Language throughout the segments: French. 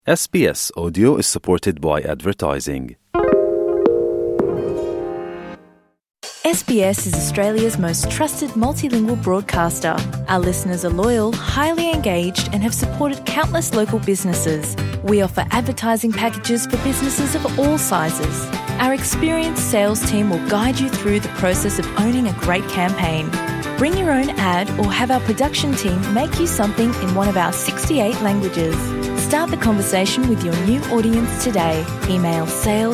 SBS Audio is supported by advertising. SBS is Australia's most trusted multilingual broadcaster. Our listeners are loyal, highly engaged, and have supported countless local businesses. We offer advertising packages for businesses of all sizes. Our experienced sales team will guide you through the process of owning a great campaign. Bring your own ad or have our production team make you something in one of our 68 languages. Start the conversation with your new audience today. Email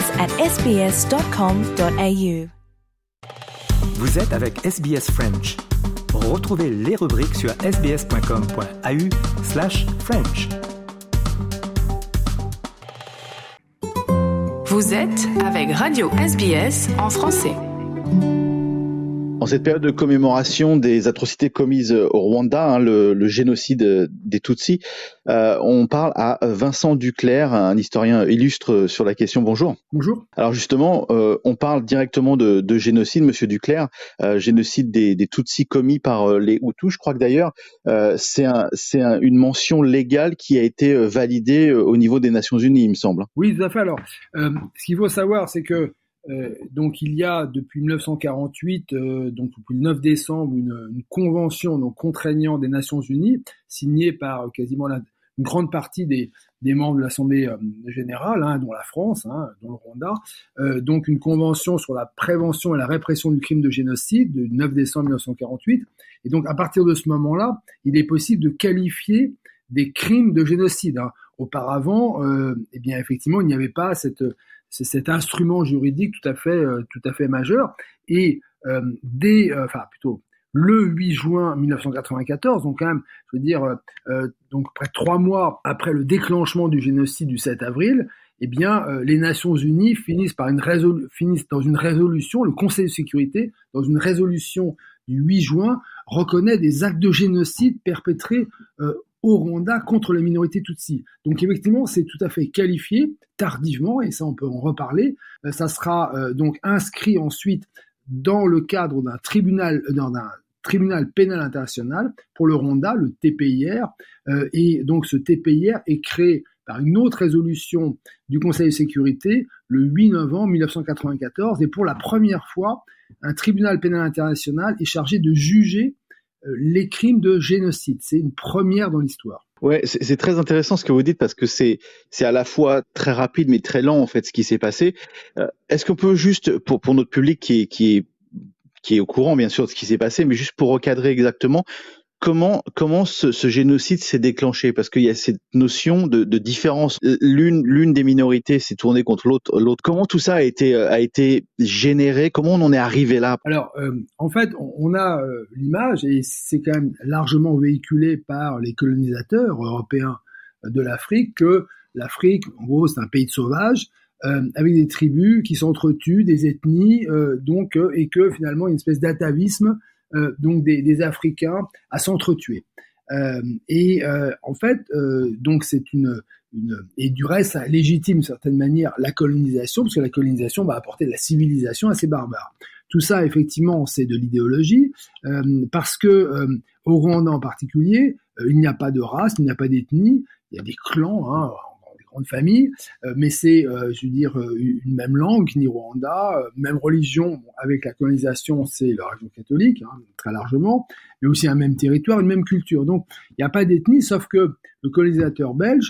sales@sbs.com.au. Vous êtes avec SBS French. Retrouvez les rubriques sur sbs.com.au/French. Vous êtes avec Radio SBS en français. En cette période de commémoration des atrocités commises au Rwanda, le génocide des Tutsis, on parle à Vincent Duclerc, un historien illustre sur la question. Bonjour. Bonjour. Alors justement, on parle directement de génocide, Monsieur Duclerc, génocide des Tutsis commis par les Hutus. Je crois que d'ailleurs, c'est une mention légale qui a été validée au niveau des Nations Unies, il me semble. Oui, tout à fait. Alors, ce qu'il faut savoir, c'est que donc il y a depuis 1948, donc depuis le 9 décembre, une convention donc contraignant des Nations Unies, signée par quasiment une grande partie des membres de l'Assemblée générale, dont la France, dont le Rwanda, donc une convention sur la prévention et la répression du crime de génocide du 9 décembre 1948. Et donc à partir de ce moment-là, il est possible de qualifier des crimes de génocide. Auparavant, eh bien effectivement, il n'y avait pas cet instrument juridique tout à fait majeur. Et le 8 juin 1994, donc quand même, je veux dire, donc près de 3 mois après le déclenchement du génocide du 7 avril, eh bien, les Nations Unies finissent dans une résolution, le Conseil de sécurité, dans une résolution du 8 juin, reconnaît des actes de génocide perpétrés au Rwanda contre les minorités Tutsi. Donc effectivement, c'est tout à fait qualifié tardivement, et ça on peut en reparler. Ça sera donc inscrit ensuite dans le cadre d'un tribunal pénal international pour le Rwanda, le TPIR, et donc ce TPIR est créé par une autre résolution du Conseil de sécurité le 8 novembre 1994, et pour la première fois, un tribunal pénal international est chargé de juger les crimes de génocide. C'est une première dans l'histoire. Ouais, c'est très intéressant ce que vous dites, parce que c'est à la fois très rapide mais très lent en fait ce qui s'est passé. Est-ce qu'on peut juste, pour notre public qui est au courant bien sûr de ce qui s'est passé, mais juste pour recadrer exactement, comment ce génocide s'est déclenché? Parce qu'il y a cette notion de différence. L'une des minorités s'est tournée contre l'autre. Comment tout ça a été généré? Comment on en est arrivé là? Alors, en fait, on a l'image, et c'est quand même largement véhiculé par les colonisateurs européens de l'Afrique, que l'Afrique, en gros, c'est un pays de sauvages, avec des tribus qui s'entretuent, des ethnies, et que finalement, il y a une espèce d'atavisme donc des Africains à s'entretuer. En fait, donc c'est et du reste, ça légitime d'une certaine manière la colonisation, parce que la colonisation va apporter de la civilisation à ces barbares. Tout ça, effectivement, c'est de l'idéologie, parce que au Rwanda en particulier, il n'y a pas de race, il n'y a pas d'ethnie, il y a des clans, des grandes familles, mais c'est, une même langue, Kinyarwanda, même religion. Avec la colonisation, c'est la religion catholique, très largement, mais aussi un même territoire, une même culture. Donc, il n'y a pas d'ethnie, sauf que le colonisateur belge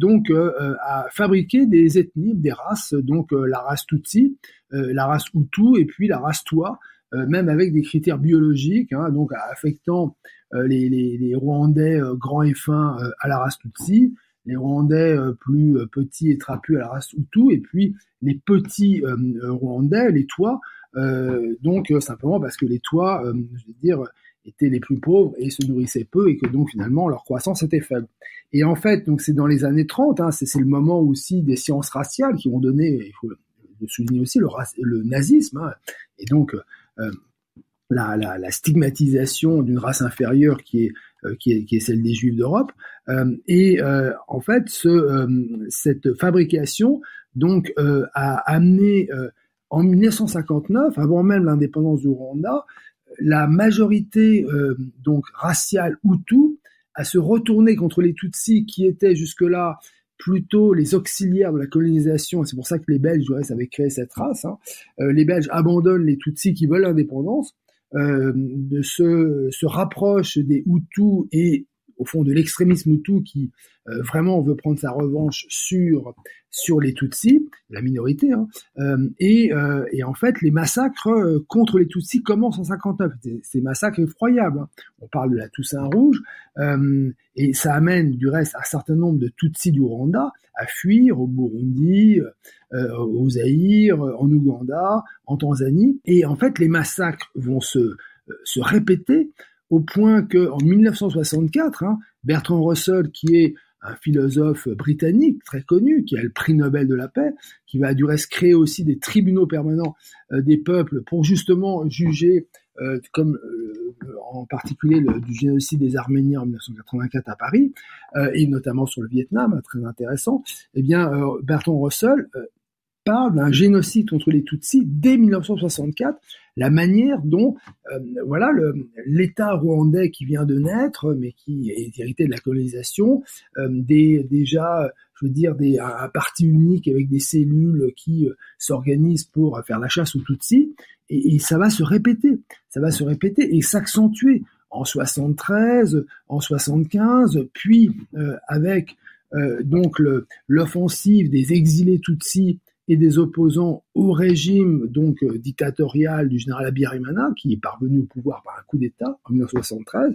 a fabriqué des ethnies, des races, donc la race Tutsi, la race Hutu et puis la race Twa, même avec des critères biologiques, donc affectant les Rwandais grands et fins à la race Tutsi, les Rwandais plus petits et trapus à la race Hutu, et puis les petits Rwandais, les Twa, simplement parce que les Twa, étaient les plus pauvres et se nourrissaient peu, et que donc finalement leur croissance était faible. Et en fait, donc c'est dans les années 30, c'est le moment aussi des sciences raciales qui ont donné, il faut le souligner aussi, le nazisme, et donc la stigmatisation d'une race inférieure qui est celle des Juifs d'Europe. En fait, cette fabrication donc a amené en 1959, avant même l'indépendance du Rwanda, la majorité donc raciale Hutu à se retourner contre les Tutsis qui étaient jusque-là plutôt les auxiliaires de la colonisation, et c'est pour ça que les Belges, du reste, avaient créé cette race, les Belges abandonnent les Tutsis qui veulent l'indépendance, se rapprochent des Hutus et au fond de l'extrémisme Hutu qui vraiment veut prendre sa revanche sur les Tutsis, la minorité, et en fait les massacres contre les Tutsis commencent en 59. Ces massacres effroyables. On parle de la Toussaint Rouge, et ça amène du reste un certain nombre de Tutsis du Rwanda à fuir au Burundi, au Zaïre, en Ouganda, en Tanzanie, et en fait les massacres vont se répéter au point que en 1964, Bertrand Russell, qui est un philosophe britannique très connu, qui a le prix Nobel de la paix, qui va du reste créer aussi des tribunaux permanents des peuples pour justement juger, comme en particulier du génocide des Arméniens en 1984 à Paris, et notamment sur le Vietnam, très intéressant. Eh bien, Bertrand Russell parle d'un génocide contre les Tutsis dès 1964, la manière dont l'État rwandais qui vient de naître, mais qui est hérité de la colonisation, un parti unique avec des cellules qui s'organisent pour faire la chasse aux Tutsis, et ça va se répéter et s'accentuer en 73, en 75, puis avec donc l'offensive des exilés Tutsis et des opposants au régime donc dictatorial du général Habyarimana, qui est parvenu au pouvoir par un coup d'État en 1973.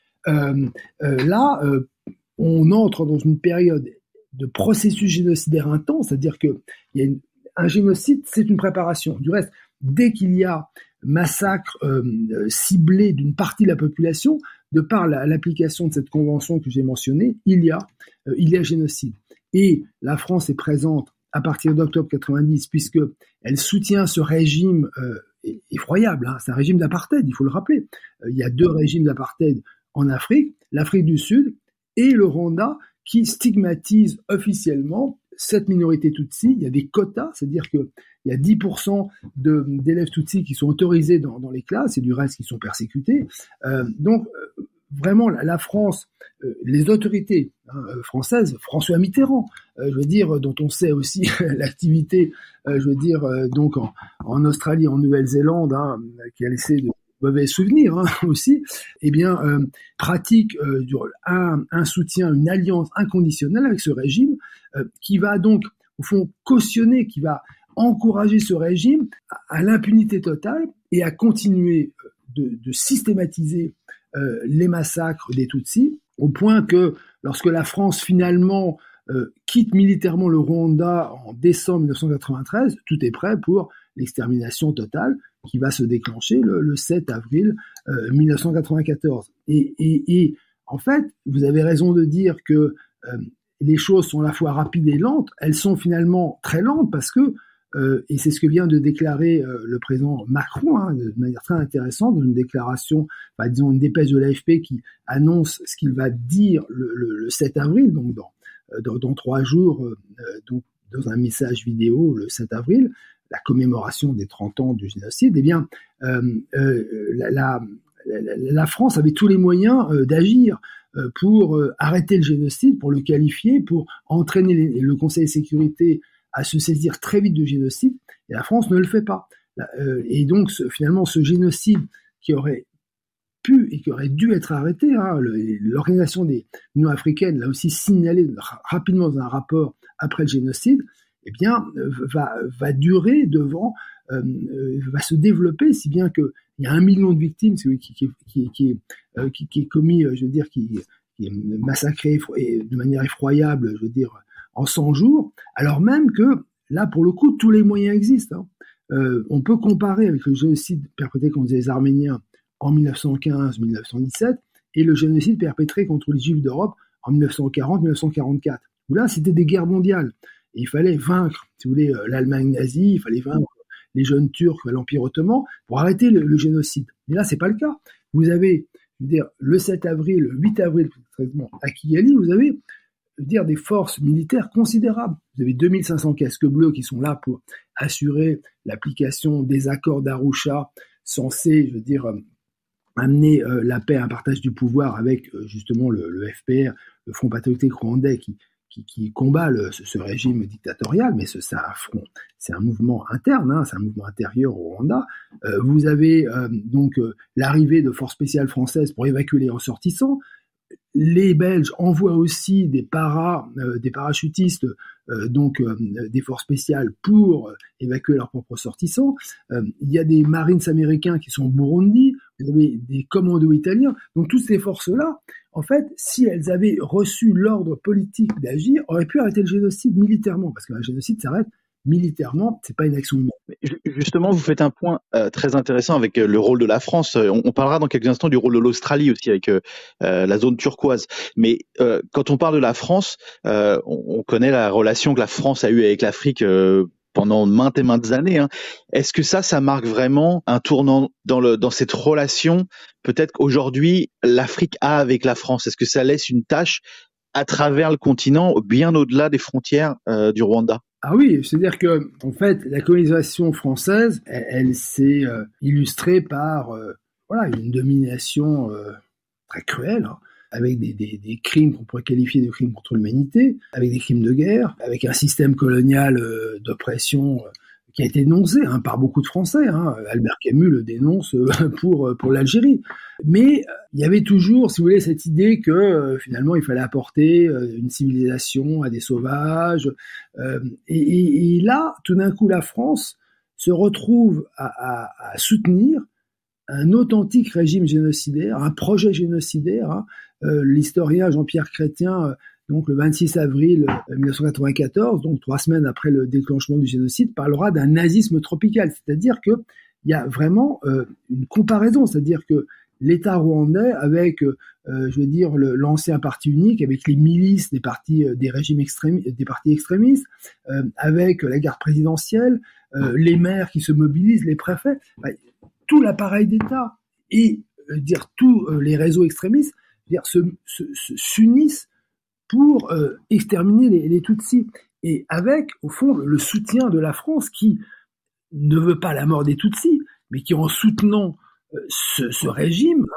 On entre dans une période de processus génocidaire intense, c'est-à-dire que un génocide, c'est une préparation. Du reste, dès qu'il y a massacre ciblé d'une partie de la population, de par l'application de cette convention que j'ai mentionnée, il y a génocide. Et la France est présente à partir d'octobre 90, puisque elle soutient ce régime effroyable. C'est un régime d'apartheid, il faut le rappeler. Il y a 2 régimes d'apartheid en Afrique, l'Afrique du Sud et le Rwanda, qui stigmatisent officiellement cette minorité Tutsi. Il y a des quotas, c'est-à-dire qu'il y a 10% d'élèves Tutsis qui sont autorisés dans les classes et du reste qui sont persécutés. Donc, vraiment, la France, les autorités françaises, François Mitterrand, dont on sait aussi l'activité, donc en Australie, en Nouvelle-Zélande, qui a laissé de mauvais souvenirs aussi, pratique un soutien, une alliance inconditionnelle avec ce régime, qui va donc, au fond, cautionner, qui va encourager ce régime à l'impunité totale et à continuer de systématiser les massacres des Tutsis, au point que lorsque la France finalement quitte militairement le Rwanda en décembre 1993, tout est prêt pour l'extermination totale qui va se déclencher le 7 avril 1994. Et en fait, vous avez raison de dire que les choses sont à la fois rapides et lentes. Elles sont finalement très lentes parce que et c'est ce que vient de déclarer le président Macron, de manière très intéressante, dans une déclaration, disons une dépêche de l'AFP qui annonce ce qu'il va dire le 7 avril, donc dans 3 jours, donc dans un message vidéo le 7 avril, la commémoration des 30 ans du génocide. Eh bien, la France avait tous les moyens d'agir pour arrêter le génocide, pour le qualifier, pour entraîner le Conseil de sécurité à se saisir très vite du génocide, et la France ne le fait pas. Et donc, finalement, ce génocide qui aurait pu et qui aurait dû être arrêté, l'Organisation des Unions africaines l'a aussi signalé rapidement dans un rapport après le génocide, eh bien, va durer va se développer, si bien qu'il y a 1 million de victimes qui est commis, qui est massacré de manière effroyable, en 100 jours, alors même que, là, pour le coup, tous les moyens existent. On peut comparer avec le génocide perpétré contre les Arméniens en 1915-1917 et le génocide perpétré contre les Juifs d'Europe en 1940-1944, où là, c'était des guerres mondiales. Et il fallait vaincre, si vous voulez, l'Allemagne nazie, il fallait vaincre les jeunes Turcs, l'Empire ottoman, pour arrêter le génocide. Mais là, c'est pas le cas. Vous avez, le 7 avril, le 8 avril, à Kigali, vous avez des forces militaires considérables. Vous avez 2500 casques bleus qui sont là pour assurer l'application des accords d'Arusha censés, amener la paix, un partage du pouvoir avec justement le FPR, le Front patriotique rwandais, qui qui combat ce régime dictatorial, mais c'est un mouvement interne, hein, c'est un mouvement intérieur au Rwanda. Vous avez donc l'arrivée de forces spéciales françaises pour évacuer les ressortissants. Les Belges envoient aussi des parachutistes, des forces spéciales pour évacuer leurs propres ressortissants. Il y a des Marines américains qui sont au Burundi, vous avez des commandos italiens. Donc toutes ces forces-là, en fait, si elles avaient reçu l'ordre politique d'agir, auraient pu arrêter le génocide militairement, parce qu'un génocide s'arrête militairement, c'est pas une action humaine. Justement, vous faites un point très intéressant avec le rôle de la France. On parlera dans quelques instants du rôle de l'Australie aussi avec la zone turquoise. Mais quand on parle de la France, on connaît la relation que la France a eue avec l'Afrique pendant maintes et maintes années. Hein. Est-ce que ça marque vraiment un tournant dans cette relation peut-être qu'aujourd'hui l'Afrique a avec la France? Est-ce que ça laisse une tâche à travers le continent, bien au-delà des frontières du Rwanda? Ah oui, c'est-à-dire que en fait, la colonisation française, elle s'est illustrée par une domination très cruelle, hein, avec des crimes qu'on pourrait qualifier de crimes contre l'humanité, avec des crimes de guerre, avec un système colonial d'oppression qui a été énoncé par beaucoup de Français. Hein. Albert Camus le dénonce pour l'Algérie. Mais il y avait toujours, si vous voulez, cette idée que finalement il fallait apporter une civilisation à des sauvages. Et là, tout d'un coup, la France se retrouve à soutenir un authentique régime génocidaire, un projet génocidaire. Hein. L'historien Jean-Pierre Chrétien, donc le 26 avril 1994, donc 3 semaines après le déclenchement du génocide, parlera d'un nazisme tropical, c'est-à-dire que il y a vraiment une comparaison, c'est-à-dire que l'État rwandais avec, l'ancien parti unique, avec les milices des partis, des régimes des partis extrémistes, avec la garde présidentielle, les maires qui se mobilisent, les préfets, tout l'appareil d'État et tous les réseaux extrémistes s'unissent pour exterminer les Tutsis. Et avec, au fond, le soutien de la France qui ne veut pas la mort des Tutsis, mais qui, en soutenant ce régime,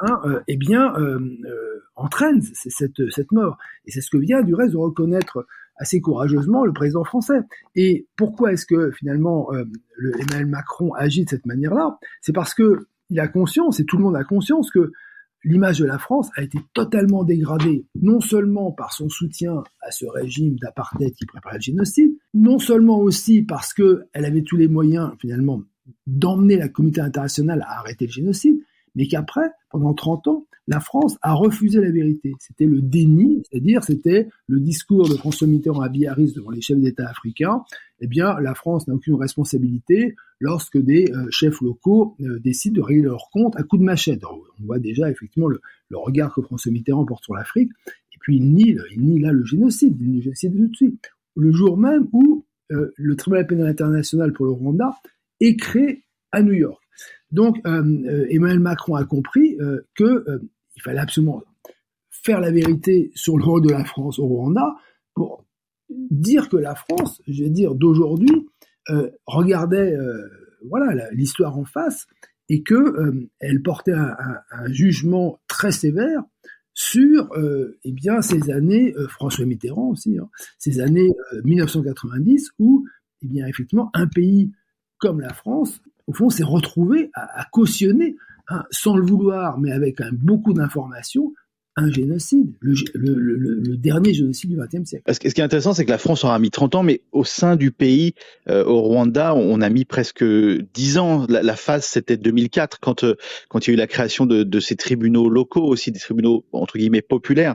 entraîne cette mort. Et c'est ce que vient, du reste, de reconnaître assez courageusement le président français. Et pourquoi est-ce que, finalement, Emmanuel Macron agit de cette manière-là? C'est parce que il a conscience, et tout le monde a conscience, que l'image de la France a été totalement dégradée, non seulement par son soutien à ce régime d'apartheid qui préparait le génocide, non seulement aussi parce qu'elle avait tous les moyens, finalement, d'emmener la communauté internationale à arrêter le génocide, mais qu'après, pendant 30 ans, la France a refusé la vérité. C'était le déni, c'est-à-dire c'était le discours de François Mitterrand à Biarritz devant les chefs d'État africains. Eh bien, la France n'a aucune responsabilité lorsque des chefs locaux décident de régler leurs comptes à coups de machette. Alors, on voit déjà effectivement le regard que François Mitterrand porte sur l'Afrique, et puis il nie là le génocide, il nie le génocide tout de suite. Le jour même où le tribunal pénal international pour le Rwanda est créé à New York. Donc, Emmanuel Macron a compris qu'il fallait absolument faire la vérité sur le rôle de la France au Rwanda pour dire que la France, d'aujourd'hui, regardait l'histoire en face et elle portait un jugement très sévère sur ces années, François Mitterrand aussi, ces années 1990 où effectivement un pays comme la France, au fond, s'est retrouvé à cautionner, sans le vouloir, mais avec quand même beaucoup d'informations, un génocide, le dernier génocide du XXe siècle. Ce qui est intéressant, c'est que la France aura mis 30 ans, mais au sein du pays, au Rwanda, on a mis presque 10 ans. La phase, c'était 2004, quand il y a eu la création de ces tribunaux locaux, aussi des tribunaux, entre guillemets, populaires,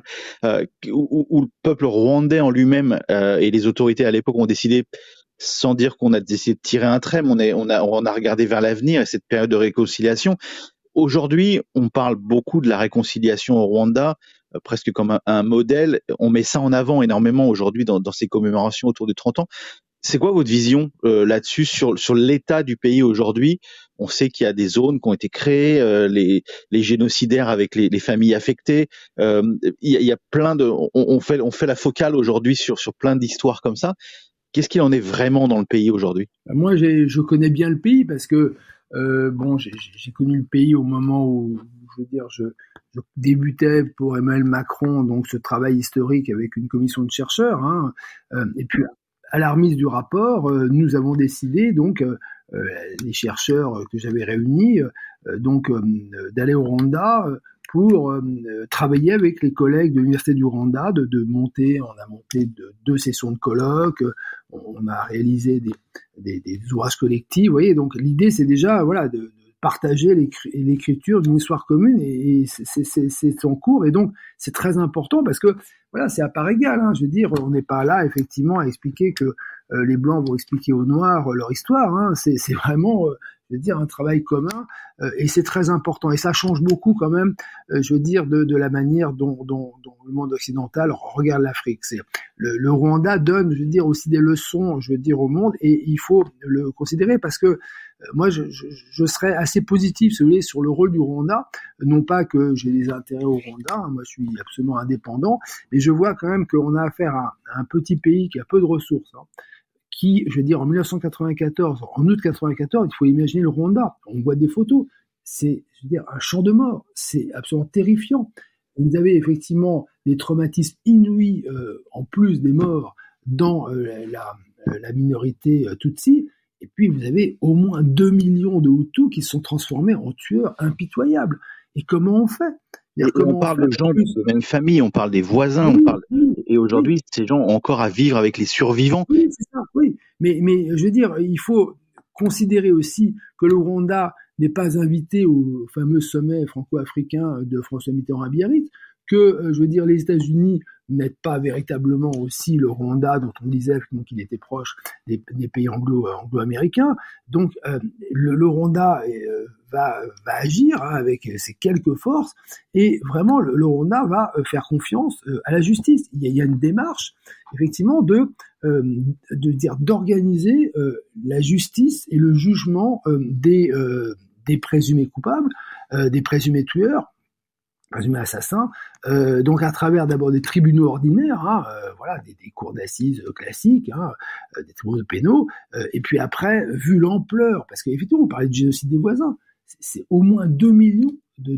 où le peuple rwandais en lui-même et les autorités à l'époque ont décidé, sans dire qu'on a décidé de tirer un trait, mais on a regardé vers l'avenir et cette période de réconciliation. Aujourd'hui, on parle beaucoup de la réconciliation au Rwanda, presque comme un modèle. On met ça en avant énormément aujourd'hui dans ces commémorations autour de 30 ans. C'est quoi votre vision là-dessus sur l'état du pays aujourd'hui? On sait qu'il y a des zones qui ont été créées, les génocidaires avec les familles affectées. Il y a plein de, on fait la focale aujourd'hui sur plein d'histoires comme ça. Qu'est-ce qu'il en est vraiment dans le pays aujourd'hui? Moi, je connais bien le pays parce que Bon, j'ai connu le pays au moment où, je veux dire, je débutais pour Emmanuel Macron, donc ce travail historique avec une commission de chercheurs, hein, et puis à la remise du rapport, nous avons décidé donc les chercheurs que j'avais réunis d'aller au Rwanda pour travailler avec les collègues de l'Université du Rwanda, on a monté deux sessions de colloques, on a réalisé des ouvrages collectifs, vous voyez, donc l'idée c'est déjà voilà de partager l'écriture d'une histoire commune et c'est en cours et donc c'est très important parce que voilà c'est à part égale, hein, je veux dire on n'est pas là effectivement à expliquer que les blancs vont expliquer aux noirs leur histoire, hein, c'est vraiment je veux dire un travail commun et c'est très important et ça change beaucoup quand même je veux dire de la manière dont le monde occidental regarde l'Afrique. C'est le Rwanda donne je veux dire aussi des leçons je veux dire au monde et il faut le considérer parce que moi je serais assez positif si vous voulez sur le rôle du Rwanda, non pas que j'ai des intérêts au Rwanda, hein, moi je suis absolument indépendant, mais je vois quand même qu'on a affaire à un petit pays qui a peu de ressources, hein, qui, je veux dire, en 1994, en août 1994, il faut imaginer le Rwanda. On voit des photos. C'est, je veux dire, un champ de mort. C'est absolument terrifiant. Vous avez effectivement des traumatismes inouïs, en plus des morts, dans la minorité Tutsi. Et puis, vous avez au moins 2 millions de Hutus qui se sont transformés en tueurs impitoyables. Et comment on fait? On parle de gens de même famille, on parle des voisins, oui, on parle... Et aujourd'hui, ces gens ont encore à vivre avec les survivants. Oui, c'est ça, oui. Mais je veux dire, il faut considérer aussi que le Rwanda n'est pas invité au fameux sommet franco-africain de François Mitterrand à Biarritz, que, je veux dire, les États-Unis n'aident pas véritablement aussi le Rwanda, dont on disait qu'il était proche des pays anglo-américains. Donc, le Rwanda va agir hein, avec ses quelques forces, et vraiment, le Rwanda va faire confiance à la justice. Il y a une démarche, effectivement, d'organiser la justice et le jugement des présumés coupables, des présumés tueurs, présumés assassins, donc à travers d'abord des tribunaux ordinaires, hein, voilà, des cours d'assises classiques, hein, des tribunaux pénaux, et puis après, vu l'ampleur, parce qu'effectivement, on parlait de génocide des voisins, c'est au moins 2 millions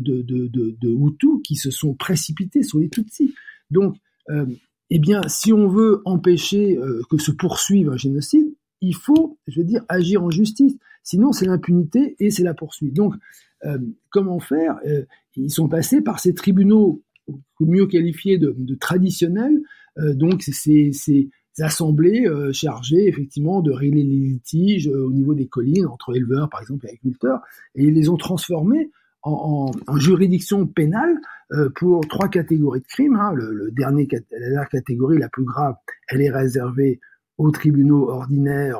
de Hutus qui se sont précipités sur les Tutsis. Donc, eh bien, si on veut empêcher que se poursuive un génocide, il faut, je veux dire, agir en justice. Sinon, c'est l'impunité et c'est la poursuite. Donc, comment faire? Ils sont passés par ces tribunaux mieux qualifiés de traditionnels, donc ces assemblées chargées effectivement de régler les litiges au niveau des collines entre éleveurs, par exemple, et agriculteurs, et ils les ont transformés en juridiction pénale pour 3 catégories de crimes. Hein. La dernière catégorie, la plus grave, elle est réservée aux tribunaux ordinaires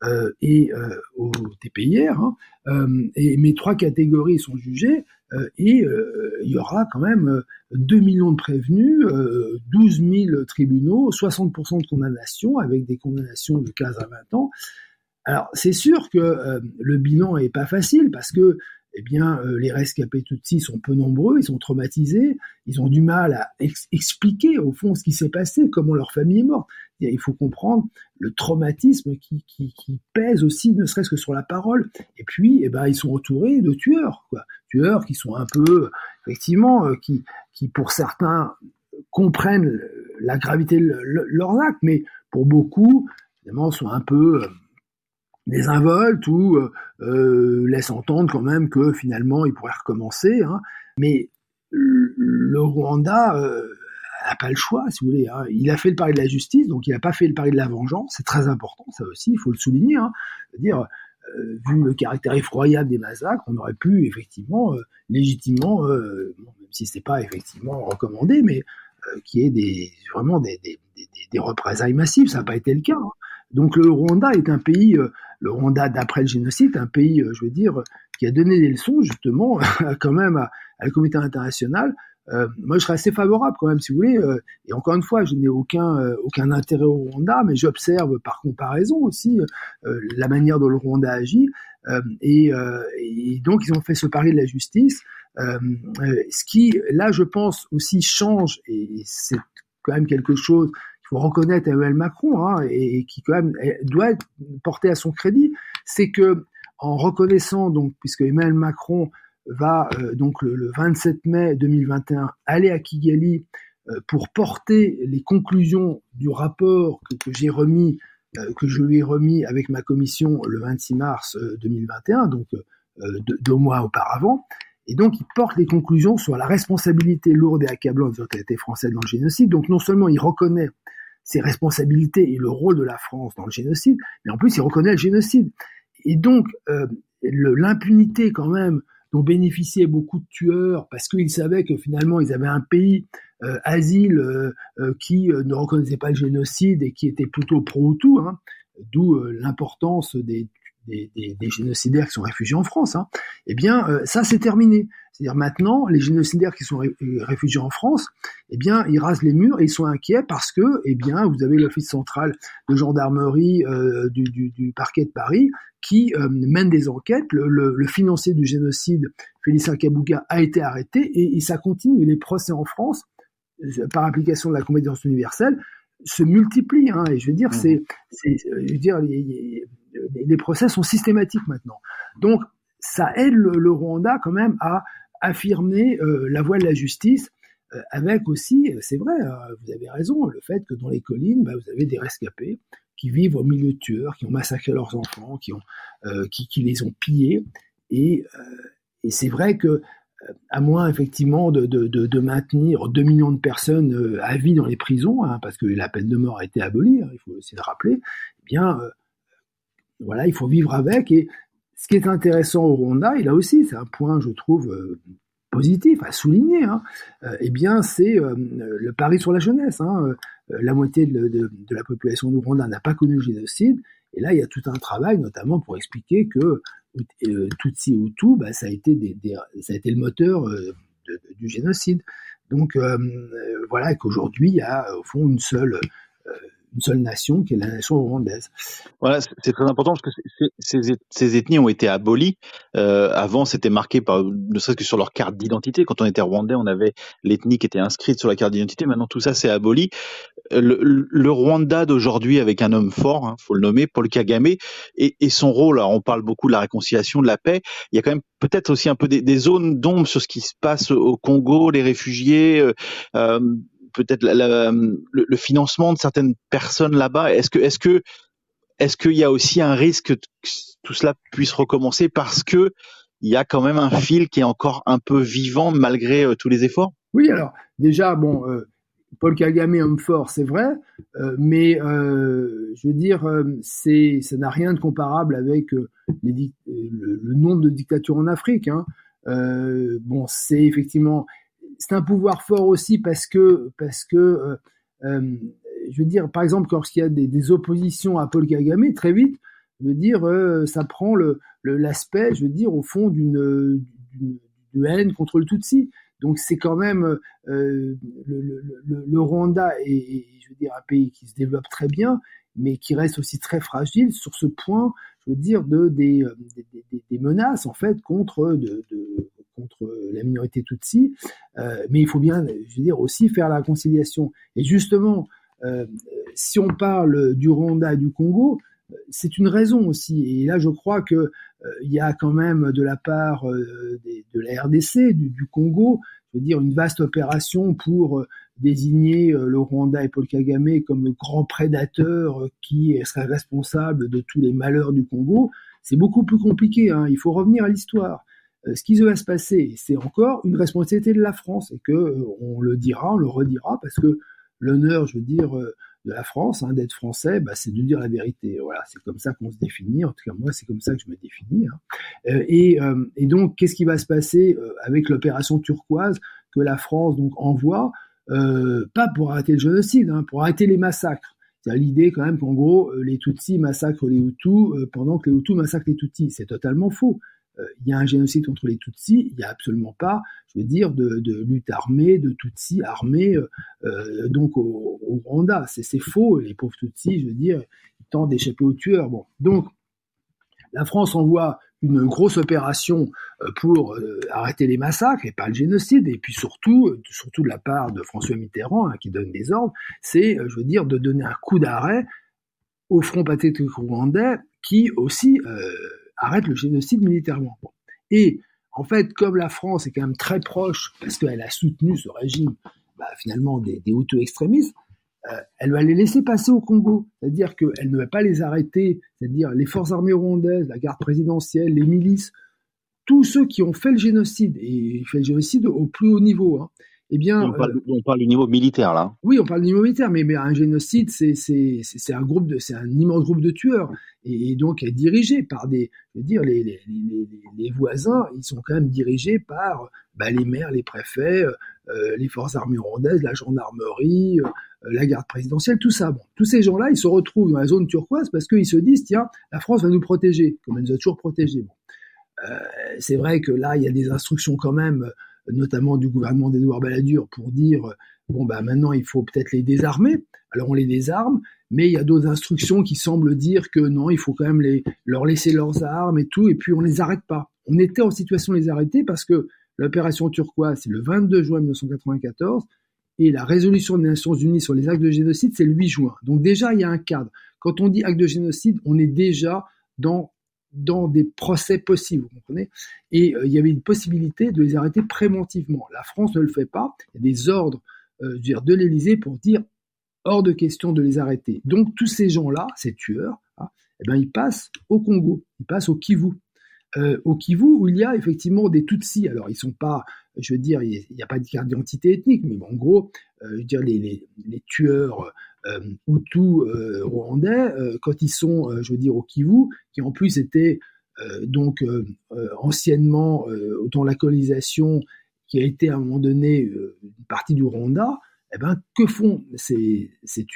et aux TPIR, hein, mais 3 catégories sont jugées et il y aura quand même 2 millions de prévenus, 12 000 tribunaux, 60% de condamnations avec des condamnations de 15 à 20 ans. Alors c'est sûr que le bilan est pas facile parce que eh bien, les rescapés Tutsis sont peu nombreux, ils sont traumatisés, ils ont du mal à expliquer au fond ce qui s'est passé, comment leur famille est morte. Il faut comprendre le traumatisme qui pèse aussi, ne serait-ce que sur la parole. Et puis, eh ben, ils sont entourés de tueurs, quoi. Tueurs qui sont un peu, effectivement, qui pour certains comprennent la gravité de leurs actes, mais pour beaucoup, évidemment, sont un peu désinvoltes ou laissent entendre quand même que finalement ils pourraient recommencer. Hein. Mais le Rwanda n'a pas le choix, si vous voulez. Hein. Il a fait le pari de la justice, donc il n'a pas fait le pari de la vengeance. C'est très important, ça aussi, il faut le souligner. Hein. C'est-à-dire, vu le caractère effroyable des massacres, on aurait pu effectivement, légitimement, même si c'est pas effectivement recommandé, mais qu'il y ait vraiment des représailles massives. Ça n'a pas été le cas. Hein. Donc le Rwanda est un pays, le Rwanda d'après le génocide, un pays, je veux dire, qui a donné des leçons justement quand même à la communauté internationale. Moi, je serais assez favorable quand même, si vous voulez. Et encore une fois, je n'ai aucun intérêt au Rwanda, mais j'observe par comparaison aussi la manière dont le Rwanda agit. Et donc, ils ont fait ce pari de la justice. Ce qui, là, je pense, aussi change, et c'est quand même quelque chose qu'il faut reconnaître à Emmanuel Macron, hein, et qui quand même doit être porté à son crédit, c'est que en reconnaissant, donc, puisque Emmanuel Macron va donc le 27 mai 2021 aller à Kigali pour porter les conclusions du rapport que je lui ai remis avec ma commission le 26 mars 2021, donc 2 mois auparavant. Et donc, il porte les conclusions sur la responsabilité lourde et accablante des autorités françaises dans le génocide. Donc, non seulement il reconnaît ses responsabilités et le rôle de la France dans le génocide, mais en plus, il reconnaît le génocide. Et donc, l'impunité quand même dont bénéficiaient beaucoup de tueurs, parce qu'ils savaient que finalement, ils avaient un pays asile qui ne reconnaissait pas le génocide et qui était plutôt pro-Hutu, hein, d'où l'importance des génocidaires qui sont réfugiés en France, hein, eh bien, ça, c'est terminé. C'est-à-dire maintenant, les génocidaires qui sont réfugiés en France, eh bien, ils rasent les murs et ils sont inquiets parce que, eh bien, vous avez l'Office central de gendarmerie du parquet de Paris qui mène des enquêtes. Le financier du génocide, Félicien Kabuga, a été arrêté et ça continue. Et les procès en France, par application de la compétence universelle, se multiplient. Hein, et je veux dire, les procès sont systématiques maintenant. Donc, ça aide le Rwanda quand même à affirmer la voie de la justice, avec aussi, c'est vrai, vous avez raison, le fait que dans les collines, vous avez des rescapés qui vivent au milieu de tueurs, qui ont massacré leurs enfants, qui les ont pillés. Et c'est vrai que, à moins effectivement de maintenir 2 millions de personnes à vie dans les prisons, hein, parce que la peine de mort a été abolie, hein, il faut essayer de rappeler, eh bien, voilà, il faut vivre avec. Et ce qui est intéressant au Rwanda, et là aussi, c'est un point, je trouve, positif à souligner, hein, eh bien, c'est le pari sur la jeunesse. Hein, la moitié de la population du Rwanda n'a pas connu le génocide, et là, il y a tout un travail, notamment pour expliquer que Tutsi ou Hutu, ça a été le moteur du génocide. Donc, voilà, qu'aujourd'hui, il y a au fond une seule nation, qui est la nation rwandaise. Voilà, c'est très important parce que ces ethnies ont été abolies. Avant, c'était marqué par, ne serait-ce que sur leur carte d'identité. Quand on était rwandais, on avait l'ethnie qui était inscrite sur la carte d'identité. Maintenant, tout ça, c'est aboli. Le Rwanda d'aujourd'hui, avec un homme fort, hein, faut le nommer, Paul Kagame, et son rôle. Alors, on parle beaucoup de la réconciliation, de la paix. Il y a quand même peut-être aussi un peu des zones d'ombre sur ce qui se passe au Congo, les réfugiés, peut-être le financement de certaines personnes là-bas. Est-ce qu'il y a aussi un risque que tout cela puisse recommencer parce que il y a quand même un fil qui est encore un peu vivant malgré tous les efforts? Oui, alors déjà, Paul Kagame, homme fort, c'est vrai, mais je veux dire, ça n'a rien de comparable avec le nombre de dictatures en Afrique. Hein. C'est effectivement, c'est un pouvoir fort aussi parce que je veux dire, par exemple, lorsqu'il y a des oppositions à Paul Kagame, très vite, je veux dire, ça prend l'aspect, je veux dire, au fond, d'une haine contre le Tutsi. Donc c'est quand même le Rwanda est, je veux dire, un pays qui se développe très bien, mais qui reste aussi très fragile sur ce point, je veux dire, des menaces en fait contre la minorité Tutsi. Mais il faut bien, je veux dire, aussi faire la réconciliation. Et justement, si on parle du Rwanda et du Congo, c'est une raison aussi. Et là, je crois que il y a quand même de la part de la RDC, du Congo, je veux dire, une vaste opération pour désigner le Rwanda et Paul Kagame comme le grand prédateur qui serait responsable de tous les malheurs du Congo. C'est beaucoup plus compliqué, hein. Il faut revenir à l'histoire. Ce qui va se passer, c'est encore une responsabilité de la France, et que on le dira, on le redira, parce que l'honneur, je veux dire, de la France, hein, d'être français, c'est de dire la vérité. Voilà, c'est comme ça qu'on se définit. En tout cas, moi, c'est comme ça que je me définis. Hein. Et donc, qu'est-ce qui va se passer avec l'opération turquoise que la France donc envoie, pas pour arrêter le génocide, hein, pour arrêter les massacres. C'est l'idée quand même qu'en gros, les Tutsis massacrent les Hutus pendant que les Hutus massacrent les Tutsis. C'est totalement faux. Il y a un génocide contre les Tutsis, il n'y a absolument pas, je veux dire, de lutte armée, de Tutsis armés donc au Rwanda. C'est faux, les pauvres Tutsis, je veux dire, ils tentent d'échapper aux tueurs. Bon. Donc, la France envoie une grosse opération pour arrêter les massacres et pas le génocide, et puis surtout de la part de François Mitterrand, hein, qui donne des ordres, c'est, je veux dire, de donner un coup d'arrêt au Front patriotique rwandais qui aussi arrête le génocide militairement. Bon. Et en fait, comme la France est quand même très proche, parce qu'elle a soutenu ce régime, finalement des Hutus extrémistes, elle va les laisser passer au Congo. C'est-à-dire qu'elle ne va pas les arrêter, c'est-à-dire les forces armées rwandaises, la garde présidentielle, les milices, tous ceux qui ont fait le génocide, et fait le génocide au plus haut niveau, hein. Eh bien, on parle du niveau militaire, là. Oui, on parle du niveau militaire, mais un génocide, c'est un immense groupe de tueurs, et donc est dirigé par les voisins, ils sont quand même dirigés par les maires, les préfets, les forces armées rwandaises, la gendarmerie, la garde présidentielle, tout ça. Bon, tous ces gens-là, ils se retrouvent dans la zone turquoise parce qu'ils se disent, tiens, la France va nous protéger, comme elle nous a toujours protégés. Bon. C'est vrai que là, il y a des instructions quand même, notamment du gouvernement d'Édouard Balladur, pour dire maintenant il faut peut-être les désarmer. Alors on les désarme, mais il y a d'autres instructions qui semblent dire que non, il faut quand même leur laisser leurs armes et tout, et puis on les arrête pas. On était en situation de les arrêter parce que l'opération turquoise, c'est le 22 juin 1994, et la résolution des Nations Unies sur les actes de génocide, c'est le 8 juin. Donc déjà, il y a un cadre. Quand on dit acte de génocide, on est déjà dans des procès possibles, vous comprenez ? Et il y avait une possibilité de les arrêter préventivement. La France ne le fait pas. Il y a des ordres de l'Élysée pour dire hors de question de les arrêter. Donc tous ces gens-là, ces tueurs, ils passent au Congo, ils passent au Kivu. Au Kivu, où il y a effectivement des Tutsis. Alors, ils sont pas, il n'y a pas de carte d'identité ethnique, mais en gros, les tueurs Hutus rwandais, quand ils sont, au Kivu, qui en plus étaient anciennement dans la colonisation, qui a été à un moment donné une partie du Rwanda, que font ces tueurs ?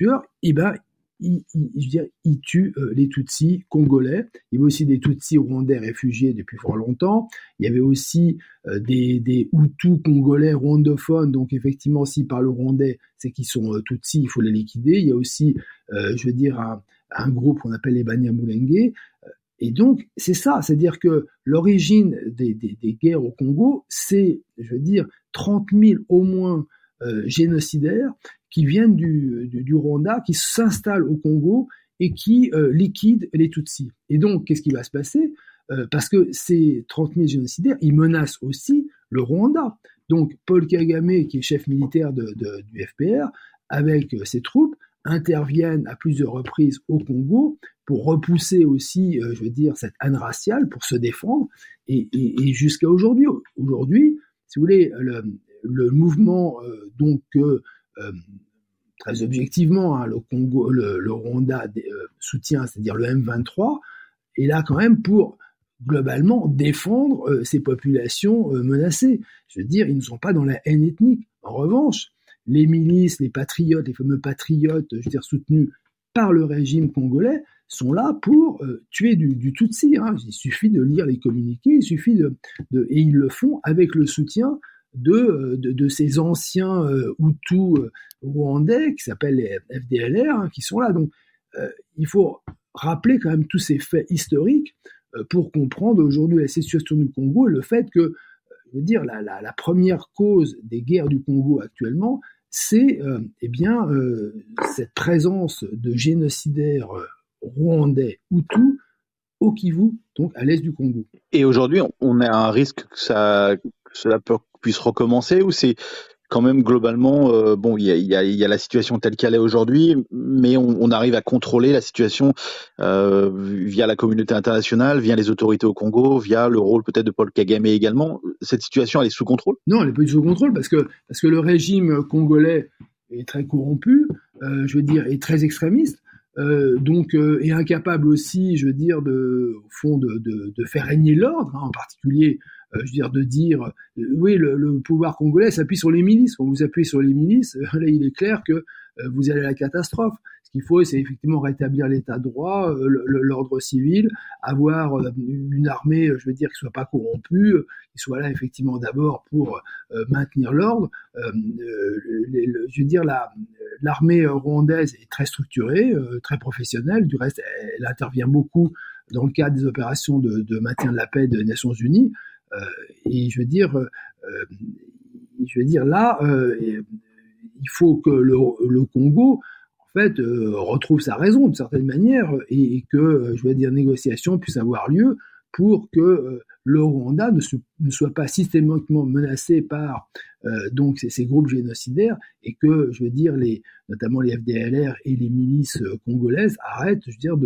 Ils tuent les Tutsis congolais. Il y avait aussi des Tutsis rwandais réfugiés depuis fort longtemps. Il y avait aussi des Hutus congolais rwandophones. Donc effectivement, s'ils parlent rwandais, c'est qu'ils sont Tutsis, il faut les liquider. Il y a aussi, un groupe qu'on appelle les Banyamulenge. Et donc, c'est ça, c'est-à-dire que l'origine des guerres au Congo, c'est, 30 000 au moins génocidaires qui viennent du Rwanda, qui s'installent au Congo et qui liquident les Tutsis. Et donc, qu'est-ce qui va se passer ? Parce que ces 30 000 génocidaires, ils menacent aussi le Rwanda. Donc, Paul Kagame, qui est chef militaire du FPR, avec ses troupes, interviennent à plusieurs reprises au Congo pour repousser aussi, cette haine raciale, pour se défendre. Et jusqu'à aujourd'hui. Aujourd'hui, si vous voulez, le mouvement, très objectivement, le Congo, le Rwanda soutient, c'est-à-dire le M23, est là quand même pour globalement défendre ces populations menacées. Ils ne sont pas dans la haine ethnique. En revanche, les milices, les patriotes, les fameux patriotes, soutenus par le régime congolais, sont là pour tuer du Tutsi. Hein. Il suffit de lire les communiqués, il suffit et ils le font avec le soutien de ces anciens Hutus rwandais qui s'appellent les FDLR, qui sont là. Donc, il faut rappeler quand même tous ces faits historiques pour comprendre aujourd'hui la situation du Congo et le fait que, la première cause des guerres du Congo actuellement, c'est cette présence de génocidaires rwandais Hutus au Kivu, donc à l'est du Congo. Et aujourd'hui, on a un risque que cela puisse recommencer, ou c'est quand même globalement, il y a la situation telle qu'elle est aujourd'hui, mais on arrive à contrôler la situation via la communauté internationale, via les autorités au Congo, via le rôle peut-être de Paul Kagame également. Cette situation, elle est sous contrôle ? Non, elle n'est pas sous contrôle parce que le régime congolais est très corrompu, est très extrémiste. Et incapable aussi, de faire régner l'ordre, en particulier, de dire, oui, le pouvoir congolais s'appuie sur les milices. Quand vous appuyez sur les milices, là, il est clair que vous allez à la catastrophe. Ce qu'il faut, c'est effectivement rétablir l'état de droit, l'ordre civil, avoir une armée, qui soit pas corrompue, qui soit là effectivement d'abord pour maintenir l'ordre. L'armée rwandaise est très structurée, très professionnelle. Du reste, elle intervient beaucoup dans le cadre des opérations de maintien de la paix des Nations Unies. Il faut que le Congo, en fait, retrouve sa raison d'une certaine manière et que, négociations puissent avoir lieu pour que le Rwanda ne soit pas systématiquement menacé par donc ces groupes génocidaires et que, je veux dire, notamment les FDLR et les milices congolaises arrêtent, je veux dire,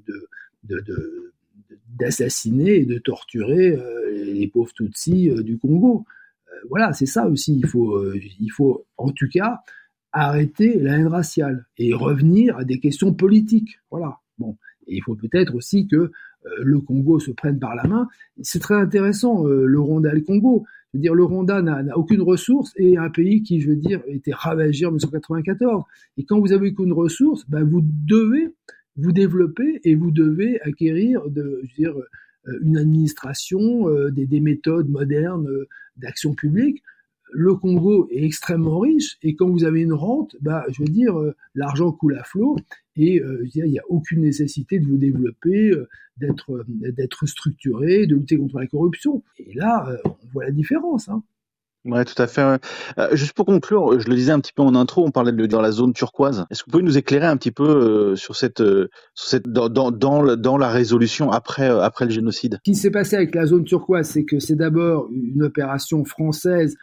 d'assassiner et de torturer les pauvres Tutsis du Congo. Voilà, c'est ça aussi. Il faut en tout cas arrêter la haine raciale et revenir à des questions politiques. Voilà. Bon, et il faut peut-être aussi que le Congo se prenne par la main. C'est très intéressant, le Rwanda et le Congo. Je veux dire, le Rwanda n'a aucune ressource et un pays qui, je veux dire, était ravagé en 1994. Et quand vous avez aucune ressource, ben vous devez vous développer et vous devez acquérir une administration, des méthodes modernes d'action publique. Le Congo est extrêmement riche et quand vous avez une rente, je veux dire, l'argent coule à flot et je veux dire, il n'y a aucune nécessité de vous développer, d'être structuré, de lutter contre la corruption. Et là, on voit la différence. Hein. Ouais, tout à fait. Juste pour conclure, je le disais un petit peu en intro, on parlait dans la zone turquoise. Est-ce que vous pouvez nous éclairer un petit peu sur dans la résolution après le génocide? Ce qui s'est passé avec la zone turquoise, c'est que c'est d'abord une opération française,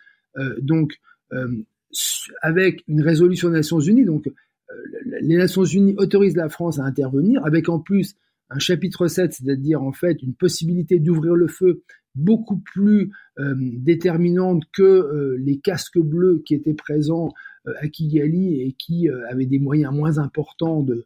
avec une résolution des Nations Unies. Donc, les Nations Unies autorisent la France à intervenir, avec en plus un chapitre 7, c'est-à-dire en fait une possibilité d'ouvrir le feu beaucoup plus déterminante que les casques bleus qui étaient présents à Kigali et qui avaient des moyens moins importants de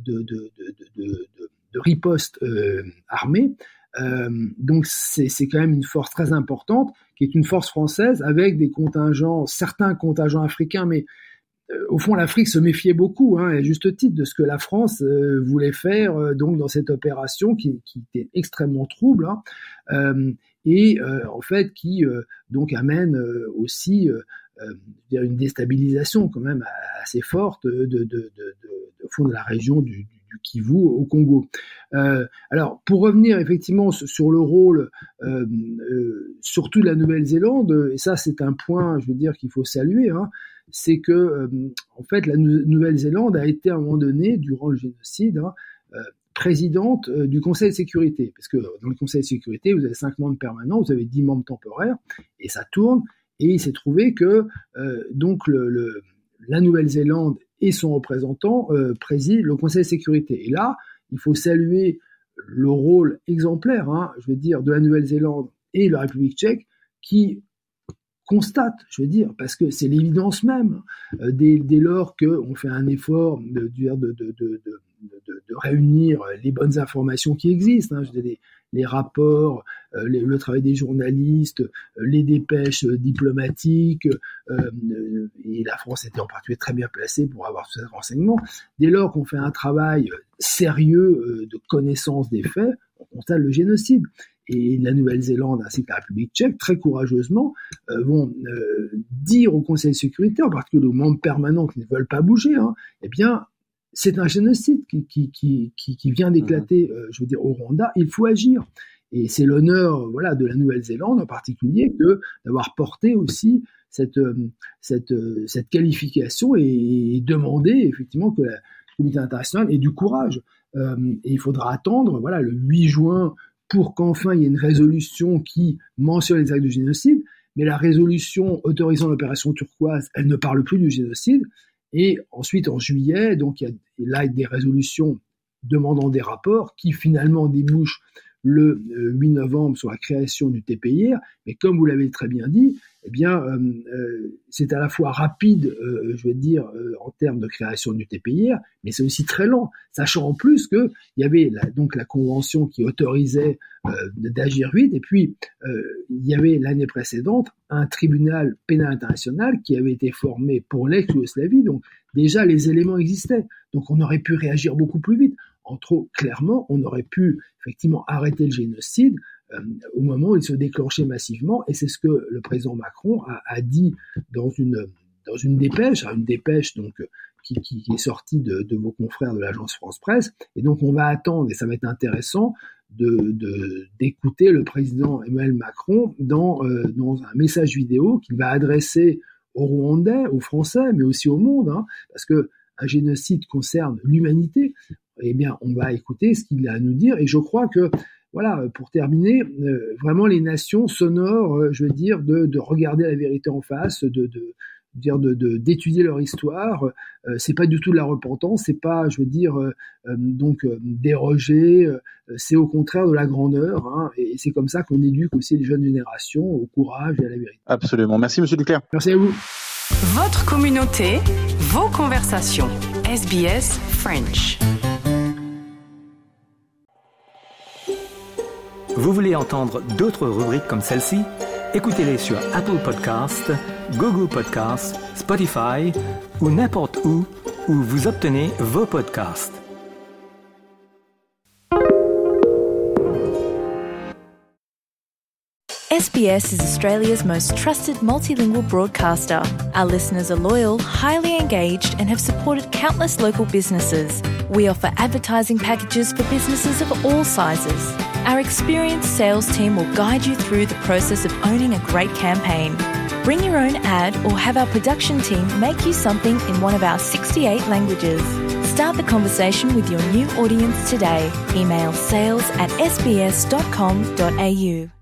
riposte armée. Donc c'est quand même une force très importante qui est une force française avec certains contingents africains, mais au fond l'Afrique se méfiait beaucoup, hein, à juste titre, de ce que la France voulait faire donc dans cette opération qui était extrêmement trouble, hein, et en fait qui donc amène aussi une déstabilisation quand même assez forte au fond de la région du Kivu au Congo. Alors, pour revenir effectivement sur le rôle, surtout de la Nouvelle-Zélande, et ça c'est un point, je veux dire, qu'il faut saluer, hein, c'est que en fait la Nouvelle-Zélande a été à un moment donné, durant le génocide, hein, présidente du Conseil de sécurité, parce que dans le Conseil de sécurité, vous avez 5 membres permanents, vous avez 10 membres temporaires, et ça tourne, et il s'est trouvé que donc la Nouvelle-Zélande et son représentant préside le Conseil de sécurité. Et là, il faut saluer le rôle exemplaire, hein, je veux dire, de la Nouvelle-Zélande et de la République tchèque, qui constate, je veux dire, parce que c'est l'évidence même, dès lors qu'on fait un effort de réunir les bonnes informations qui existent, hein, je veux dire, les rapports, le travail des journalistes, les dépêches diplomatiques, et la France était en particulier très bien placée pour avoir tous ces renseignements. Dès lors qu'on fait un travail sérieux de connaissance des faits, on constate le génocide. Et la Nouvelle-Zélande ainsi que la République tchèque, très courageusement, vont dire au Conseil de sécurité, en particulier aux membres permanents qui ne veulent pas bouger, hein, eh bien, c'est un génocide qui vient d'éclater, je veux dire, au Rwanda. Il faut agir. Et c'est l'honneur, voilà, de la Nouvelle-Zélande en particulier d'avoir porté aussi cette qualification et demander effectivement que la communauté internationale ait du courage. Et il faudra attendre, voilà, le 8 juin pour qu'enfin il y ait une résolution qui mentionne les actes de génocide. Mais la résolution autorisant l'opération turquoise, elle ne parle plus du génocide. Et ensuite, en juillet, donc il y a des résolutions demandant des rapports qui finalement débouchent le 8 novembre sur la création du TPIR. Mais comme vous l'avez très bien dit, eh bien, c'est à la fois rapide, je veux dire, en termes de création du TPIR, mais c'est aussi très lent, sachant en plus qu'il y avait donc la convention qui autorisait d'agir vite, et puis il y avait l'année précédente un tribunal pénal international qui avait été formé pour l'ex-Yougoslavie, donc déjà les éléments existaient, donc on aurait pu réagir beaucoup plus vite. Clairement, on aurait pu effectivement arrêter le génocide au moment où il se déclenchait massivement, et c'est ce que le président Macron a dit dans une dépêche, donc qui est sortie de vos confrères de l'agence France Presse, et donc on va attendre, et ça va être intéressant d'écouter le président Emmanuel Macron dans un message vidéo qu'il va adresser aux Rwandais, aux Français, mais aussi au monde, hein, parce que un génocide concerne l'humanité. Eh bien, on va écouter ce qu'il a à nous dire, et je crois que voilà, pour terminer, vraiment les nations s'honorent, je veux dire, de regarder la vérité en face, d'étudier leur histoire. C'est pas du tout de la repentance, c'est pas, je veux dire, déroger. C'est au contraire de la grandeur, hein, et c'est comme ça qu'on éduque aussi les jeunes générations au courage et à la vérité. Absolument. Merci, Monsieur Duclerc. Merci à vous. Votre communauté, vos conversations. SBS French. Vous voulez entendre d'autres rubriques comme celle-ci? Écoutez-les sur Apple Podcasts, Google Podcasts, Spotify ou n'importe où vous obtenez vos podcasts. SBS is Australia's most trusted multilingual broadcaster. Our listeners are loyal, highly engaged, and have supported countless local businesses. We offer advertising packages for businesses of all sizes. Our experienced sales team will guide you through the process of owning a great campaign. Bring your own ad or have our production team make you something in one of our 68 languages. Start the conversation with your new audience today. Email sales@sbs.com.au.